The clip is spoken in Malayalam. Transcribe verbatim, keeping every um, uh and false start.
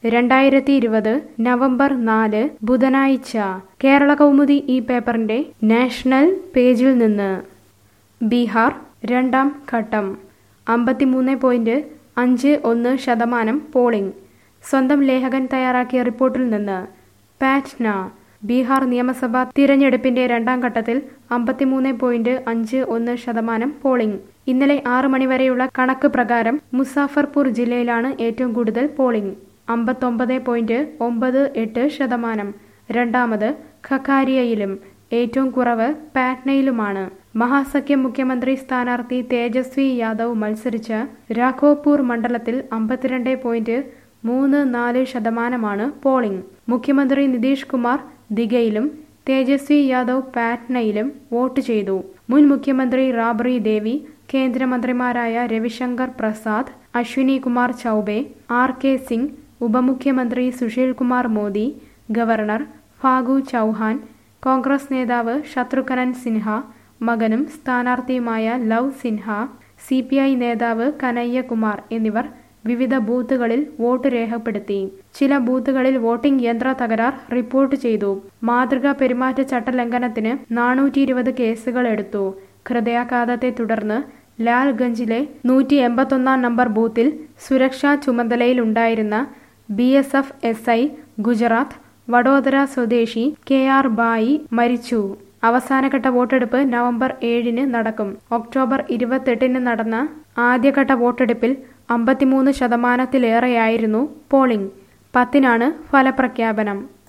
രണ്ടായിരത്തി ഇരുപത് നവംബർ നാല് ബുധനാഴ്ച കേരള കൗമുദി ഈ പേപ്പറിന്റെ നാഷണൽ പേജിൽ നിന്ന് ബീഹാർ രണ്ടാം ഘട്ടം അമ്പത്തിമൂന്ന് പോയിന്റ് അഞ്ച് ഒന്ന് ശതമാനം പോളിംഗ്. സ്വന്തം ലേഖകൻ തയ്യാറാക്കിയ റിപ്പോർട്ടിൽ നിന്ന് പാറ്റ്ന. ബീഹാർ നിയമസഭാ തിരഞ്ഞെടുപ്പിന്റെ രണ്ടാം ഘട്ടത്തിൽ അമ്പത്തിമൂന്ന് പോയിന്റ് അഞ്ച് ഒന്ന് ശതമാനം പോളിംഗ്. ഇന്നലെ ആറ് മണിവരെയുള്ള കണക്ക് പ്രകാരം മുസാഫർപൂർ ജില്ലയിലാണ് ഏറ്റവും കൂടുതൽ പോളിംഗ്, അമ്പത്തൊമ്പത് പോയിന്റ് ഒമ്പത് എട്ട് ശതമാനം. രണ്ടാമത് ഖക്കാരിയയിലും ഏറ്റവും കുറവ് പാറ്റ്നയിലുമാണ്. മഹാസഖ്യം മുഖ്യമന്ത്രി സ്ഥാനാർത്ഥി തേജസ്വി യാദവ് മത്സരിച്ച രാഘോപൂർ മണ്ഡലത്തിൽ അമ്പത്തിരണ്ട് പോയിന്റ് മൂന്ന് നാല് ശതമാനമാണ് പോളിംഗ്. മുഖ്യമന്ത്രി നിതീഷ് കുമാർ ദിഗയിലും തേജസ്വി യാദവ് പാറ്റ്നയിലും വോട്ട് ചെയ്തു. മുൻ മുഖ്യമന്ത്രി റാബ്രി ദേവി, കേന്ദ്രമന്ത്രിമാരായ രവിശങ്കർ പ്രസാദ്, അശ്വിനി കുമാർ ചൌബെ, ആർ കെ സിംഗ്, ഉപമുഖ്യമന്ത്രി സുശീൽ കുമാർ മോദി, ഗവർണർ ഫാഗു ചൗഹാൻ, കോൺഗ്രസ് നേതാവ് ശത്രുഘ്നൻ സിൻഹ, മകനും സ്ഥാനാർത്ഥിയുമായ Luv Sinha, C P I നേതാവ് കനയ്യ കുമാർ എന്നിവർ വിവിധ ബൂത്തുകളിൽ വോട്ട് രേഖപ്പെടുത്തി. ചില ബൂത്തുകളിൽ വോട്ടിംഗ് യന്ത്ര തകരാർ റിപ്പോർട്ട് ചെയ്തു. മാതൃകാ പെരുമാറ്റച്ചട്ട ലംഘനത്തിന് നാനൂറ്റി ഇരുപത് കേസുകൾ എടുത്തു. ഹൃദയാഘാതത്തെ തുടർന്ന് ലാൽഗഞ്ചിലെ നൂറ്റി എൺപത്തൊന്നാം നമ്പർ ബൂത്തിൽ സുരക്ഷാ ചുമതലയിലുണ്ടായിരുന്ന B S F S I Gujarat Vadodara സ്വദേശി കെ ആർ ബായി മരിച്ചു. അവസാനഘട്ട വോട്ടെടുപ്പ് നവംബർ ഏഴിന് നടക്കും. ഒക്ടോബർ ഇരുപത്തെട്ടിന് നടന്ന ആദ്യഘട്ട വോട്ടെടുപ്പിൽ അമ്പത്തിമൂന്ന് ശതമാനത്തിലേറെയായിരുന്നു പോളിംഗ്. പത്തിനാണ് ഫലപ്രഖ്യാപനം.